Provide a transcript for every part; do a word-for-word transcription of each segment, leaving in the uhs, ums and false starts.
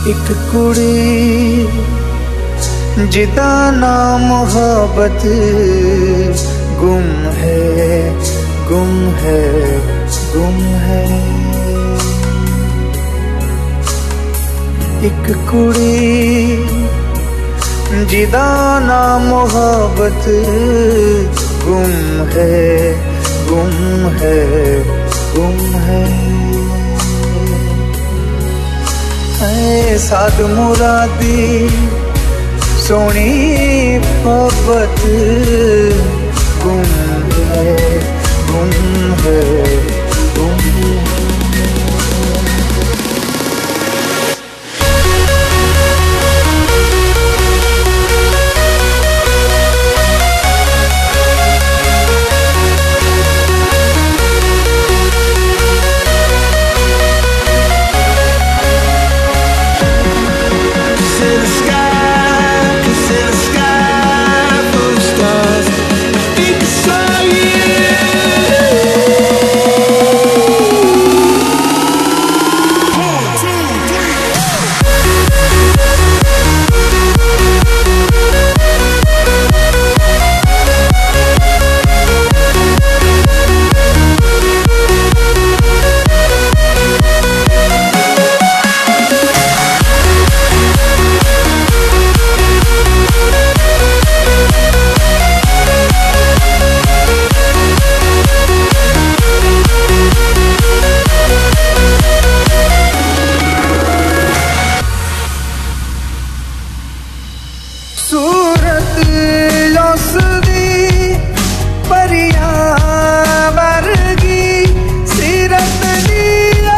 एक कुड़ी जिदा ना मोहब्बत गुम है गुम है गुम है। एक कुड़ी जिदा ना मोहब्बत गुम है गुम है गुम है। ऐ साध मुरादी सोनी मोहब्बत गुम है गुम है गुम है। सूरत लौसदी परिया वर्गी सीरत दिया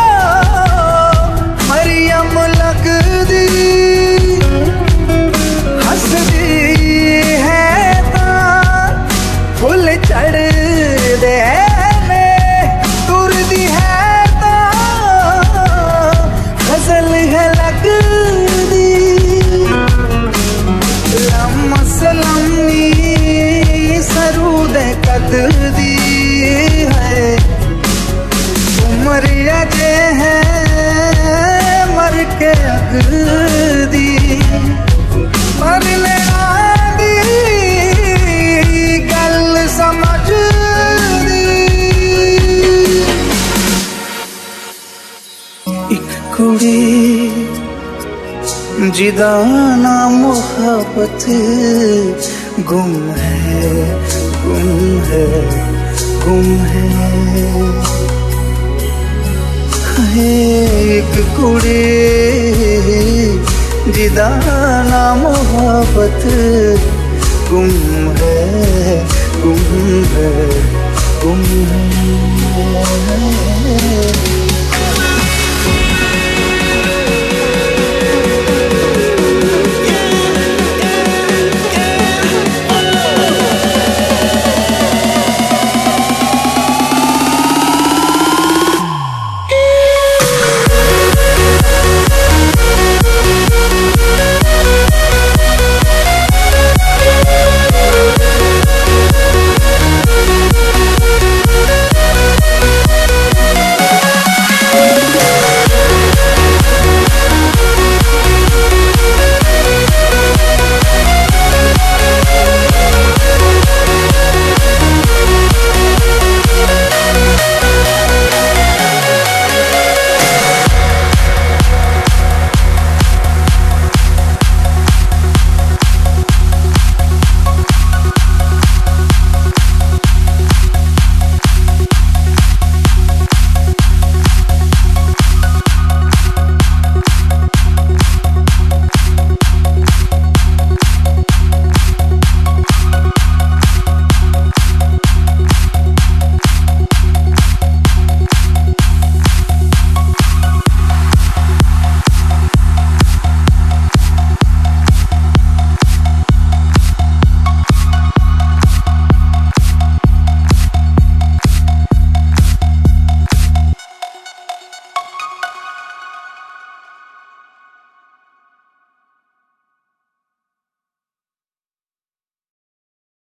मरियम लगदी हसदी है ता फुल चढ़ दे ने तुरदी है ता गजल है लगदी। सलामी सरूद कददी है उम्र अजे है मर के अगदी मरने आदी गल समझ दी। एक कुड़ी जिदा ना मोहब्बत गुम है गुम है गुम है। एक कुड़ी जिदा ना मोहब्बत गुम है गुम है गुम है।